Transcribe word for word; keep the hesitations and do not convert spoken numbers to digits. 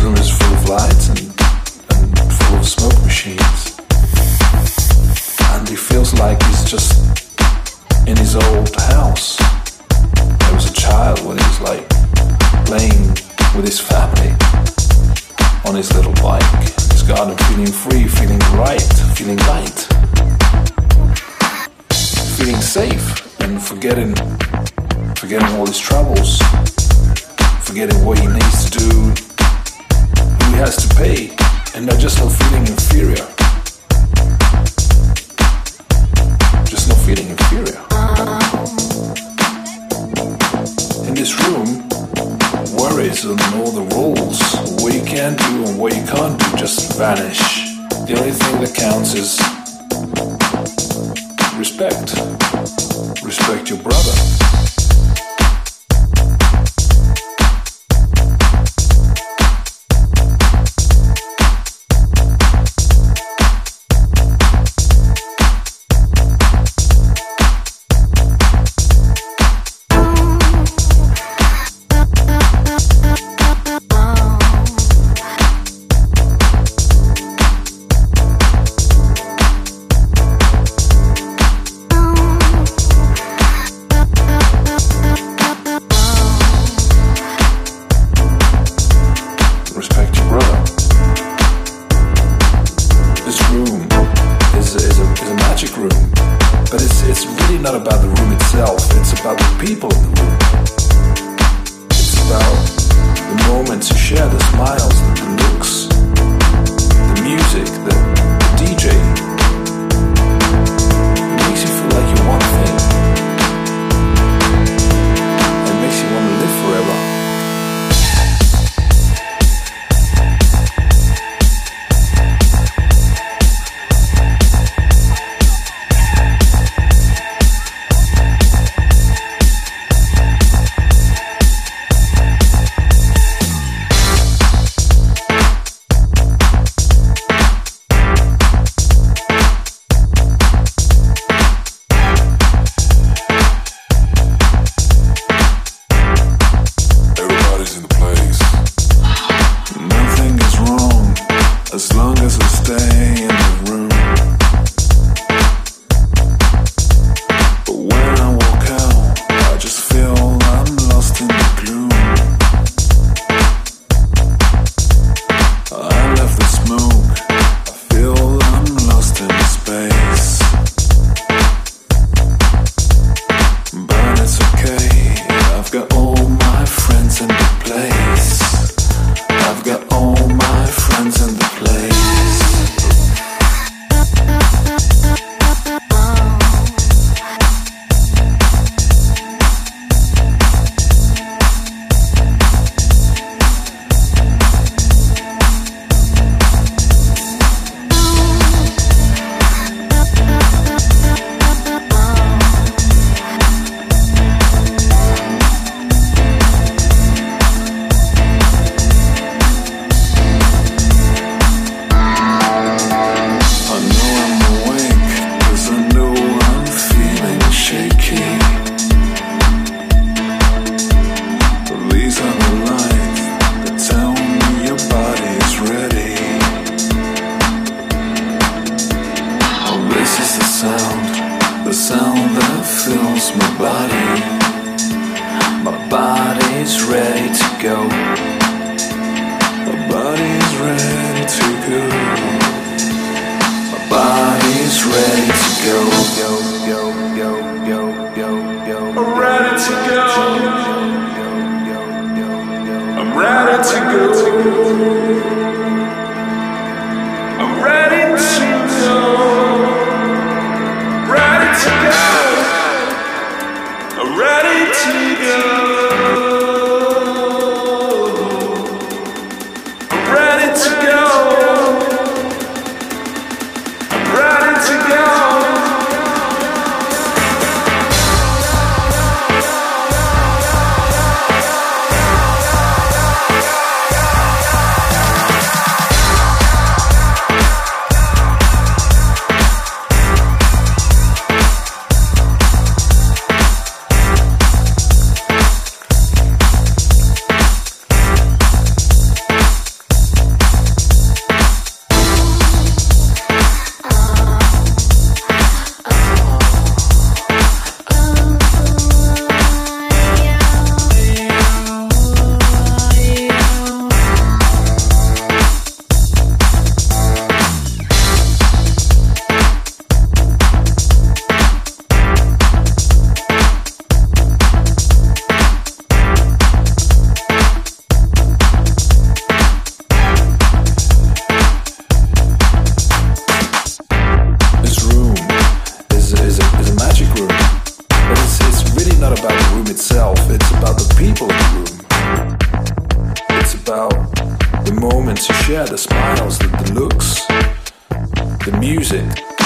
room is full of lights and, and full of smoke machines. And he feels like he's just in his old house. There was a child when he was like playing with his family on his little bike in his garden, feeling free, feeling right, feeling light, feeling safe, and forgetting forgetting all his troubles, forgetting what he needs to do, who he has to pay, and not just not feeling inferior. Just not feeling inferior. In this room, worries and all the rules, what you can do and what you can't do, just vanish. The only thing that counts is respect. Respect your brother. the smiles, the, the looks, the music.